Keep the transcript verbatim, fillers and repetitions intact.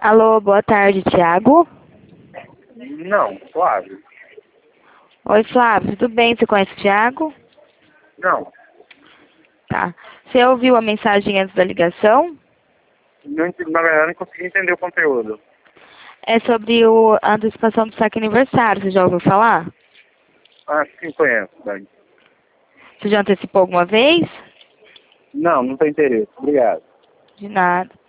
Alô, boa tarde, Thiago. Não, Flávio. Oi, Flávio, tudo bem? Você conhece o Thiago? Não. Tá. Você ouviu a mensagem antes da ligação? Não ent- na verdade, não consegui entender o conteúdo. É sobre o, a antecipação do saque aniversário, você já ouviu falar? Ah, sim, conheço. Bem. Você já antecipou alguma vez? Não, não tem interesse. Obrigado. De nada.